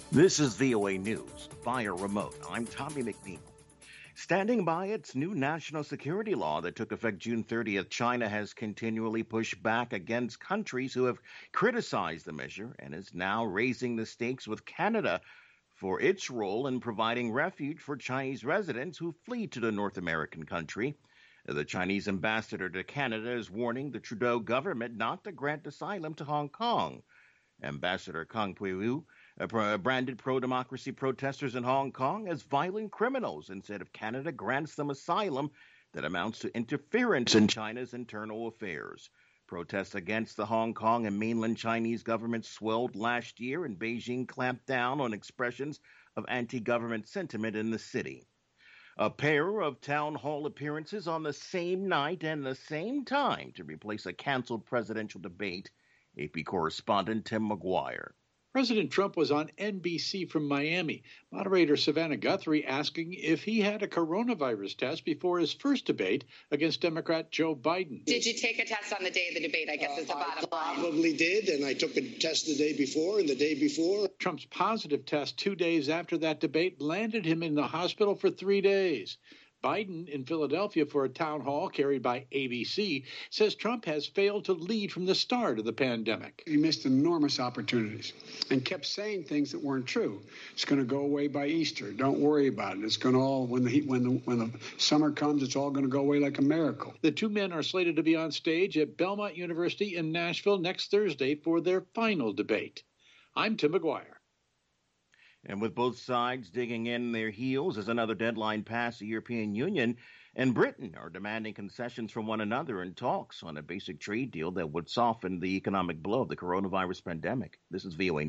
This is VOA News via remote. I'm Tommy McNeil. Standing by its new national security law that took effect June 30th, China has continually pushed back against countries who have criticized the measure and is now raising the stakes with Canada for its role in providing refuge for Chinese residents who flee to the North American country. The Chinese ambassador to Canada is warning the Trudeau government not to grant asylum to Hong Kong. Ambassador Kang Pui branded pro-democracy protesters in Hong Kong as violent criminals and said if Canada grants them asylum, that amounts to interference in China's internal affairs. Protests against the Hong Kong and mainland Chinese government swelled last year, and Beijing clamped down on expressions of anti-government sentiment in the city. A pair of town hall appearances on the same night and the same time to replace a canceled presidential debate. AP correspondent Tim McGuire. President Trump was on NBC from Miami. Moderator Savannah Guthrie asking if he had a coronavirus test before his first debate against Democrat Joe Biden. Did you take a test on the day of the debate, I guess is the bottom line? I probably did, and I took a test the day before and the day before. Trump's positive test 2 days after that debate landed him in the hospital for 3 days. Biden in Philadelphia for a town hall carried by ABC says Trump has failed to lead from the start of the pandemic. He missed enormous opportunities and kept saying things that weren't true. It's going to go away by Easter. Don't worry about it. It's going to all, when the summer comes, it's all going to go away like a miracle. The two men are slated to be on stage at Belmont University in Nashville next Thursday for their final debate. I'm Tim McGuire. And with both sides digging in their heels as another deadline passed, the European Union and Britain are demanding concessions from one another in talks on a basic trade deal that would soften the economic blow of the coronavirus pandemic. This is VOA